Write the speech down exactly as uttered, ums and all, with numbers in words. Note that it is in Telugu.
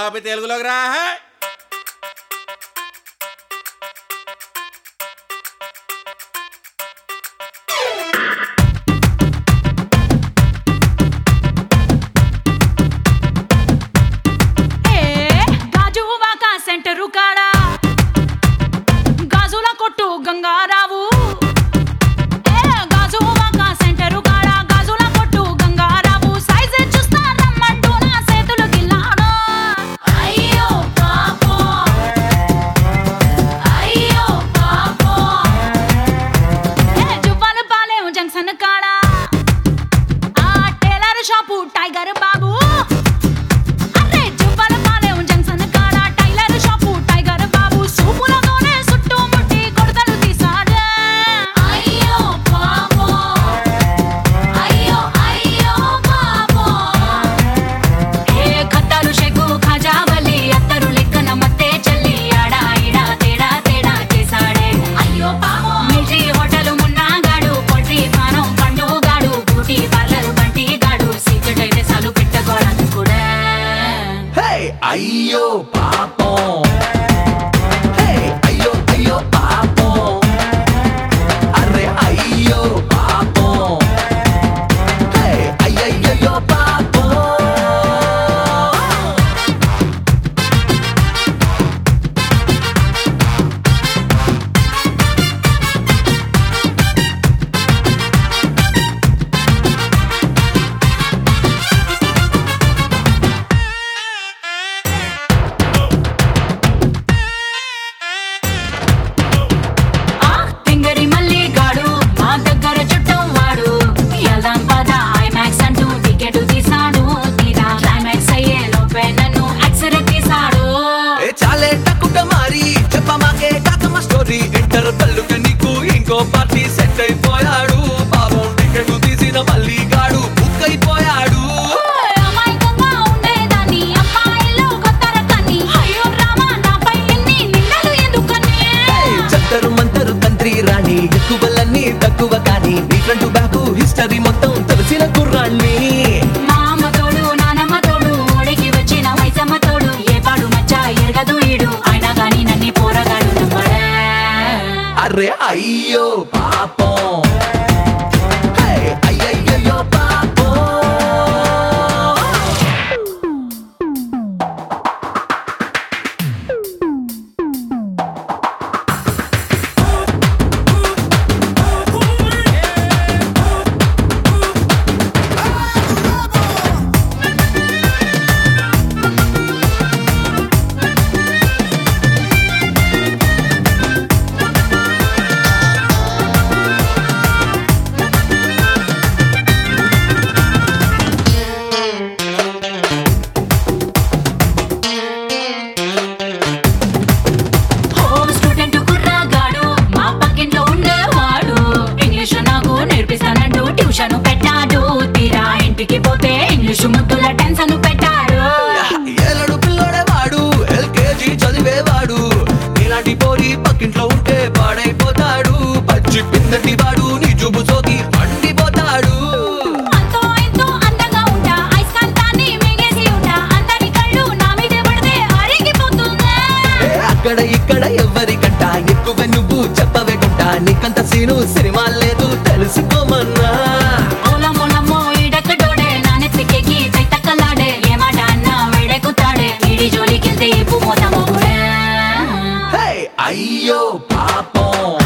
ఆపి తెలుగులోకి రా. సెంటరు కాడా గాజుల కొట్టు గంగారావు, గాజు వాక సెంటరు కాడా గాజుల కొట్టు గంగారావు, సైజ్ చూస్తా రమ్మంటూ నా చేతులు గిల్లాడు. అయ్యో పాపో అయ్యో పాపో జువ్వల పాలెం జంక్షన్ కాడా ఆ టైలర్ షాపు టైగర్ బాబు. అయ్యో పాపం హే అయ్యో అయ్యో పాపం అరే అయ్యో పాపం హే అయ్యయ్యో పాపం. ఇంటర్ పల్లుక నీకు ఇంకో పార్టీ సెట్ అయిపోయాడు, పాపం టికెట్ తీసిన మళ్ళీ గాడు బుక్ అయిపోయాడు. చత్తరు మంతరు తంత్రి రాణి ఎక్కువలన్నీ తక్కువ కానీ నీ ఫ్రంట్ బ్యాక్ హిస్టరీ మొత్తం తెలిసిన కుర్రాణ్ణి. అరే అయ్యో పాపం హే అయ్యయ్యో పాపం. ఏలడు పిల్లడేవాడు ఎల్కేజీ చదివేవాడు, నీలాంటి పోరి పక్కింట్లో ఉంటే పాడైపోతాడు. పచ్చి పిందటి వాడు నీ చూపు సోకి పండిపోతాడు. అక్కడ ఇక్కడ ఎవరికంట ఎక్కువ నువ్వు చెప్పవే గుంట, నీకంత సీను సినిమా లేదు తెలుసుకోమన్నా. అయ్యో పాపం